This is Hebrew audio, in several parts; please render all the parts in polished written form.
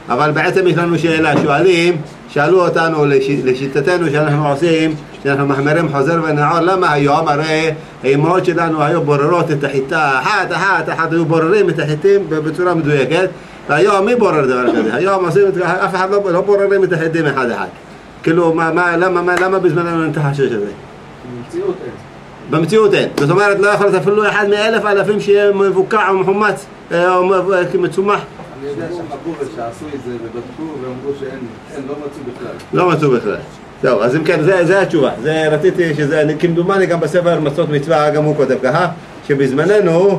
אבל בעצם יש לנו שאלה, שאלו אותנו לשיטתנו שאנחנו עושים, שאנחנו מחמירים חוזר ונעור, למה היום? הרי האמהות שלנו היו בוררות את החיטה, אחת היו בוררים את החיטים בצורה מדויקת, והיום מי בורר דבר כזה? היום עושים, אף אחד לא בוררים את החיטים אחד. כאילו, למה בזמננו אין את החשש הזה? במציאות אין. במציאות אין. זאת אומרת, לא יכול להיות אפילו אחד מאלף אלפים שיהיה מבוקע או מחומץ או מצומח. אני יודע שחבורה שעשו את זה ובדקו ואמרו שאין, לא מצאו בכלל. לא מצאו בכלל. טוב, אז אם כן, זה התשובה. זה רציתי שזה, כמדומני גם בספר מצוות מצווה, גם הוא כותב ככה, שבזמננו,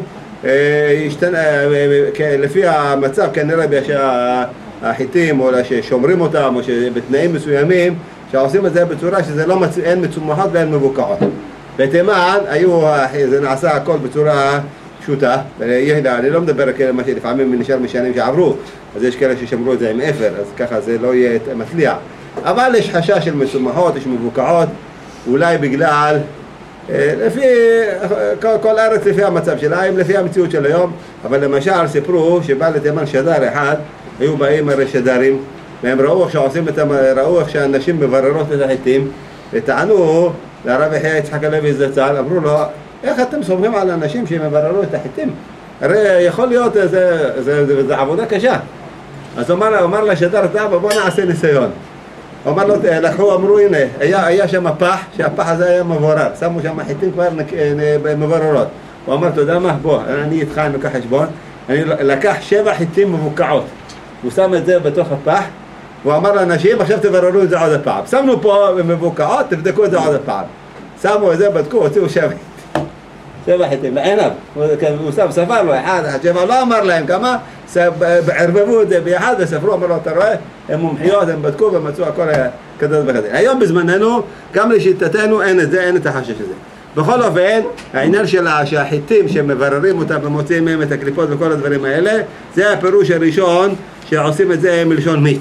לפי המצב כנראה שהחיטים או ששומרים אותם או שבתנאים מסוימים, שעושים את זה בצורה שזה לא אין מצומחות ואין מבוקעות. בתימן זה נעשה הכל בצורה פשוטה, אני לא מדבר כאלה מה שלפעמים נשאר משנים שעברו, אז יש כאלה ששמרו את זה עם אפר, אז ככה זה לא יהיה מצליח. אבל יש חשש של מצומחות, יש מבוקעות, אולי בגלל, לפי כל ארץ לפי המצב שלה, לפי המציאות של היום, אבל למשל סיפרו שבא לתימן שדר אחד, היו באים הרי שדרים, והם ראו איך שאנשים מבררות את החיטים, וטענו לרב יחיא יצחק הלוי זצ"ל, אמרו לו, איך אתם סומכים על אנשים שמבררו את החיטים? הרי יכול להיות, זה עבודה קשה. אז הוא אמר לשדר, בוא נעשה ניסיון. הוא אמר לו, אמרו, הנה, היה שם פח, שהפח הזה היה מבורר, שמו שם חיטים כבר מבררות. הוא אמר, אתה יודע מה? בוא, אני איתך, אני לוקח חשבון, אני לקח 7 חיטים מבוקעות. הוא שם את זה בתוך הפח, הוא אמר לאנשים, עכשיו תבררו את זה עוד הפעם. שמנו פה מבוקעות, תבדקו את זה עוד הפעם. שמו את זה, בדקו, הוציאו 7 חיטים, לעיניו. הוא ספר לו, 1, 7, לא אמר להם כמה, ערבבו את זה ביחד וספרו, אמר לו, אתה רואה, הם מומחיות, הם בדקו ומצאו הכל כדוד וכדוד. היום בזמננו, גם לשיטתנו, אין את זה, אין את החשש הזה. בכל אופן, העניין של שהחיטים שמבררים אותם ומוצאים מהם את הקליפות וכל הדברים האלה, זה הפירוש הראשון שעושים את זה מלשון מיץ.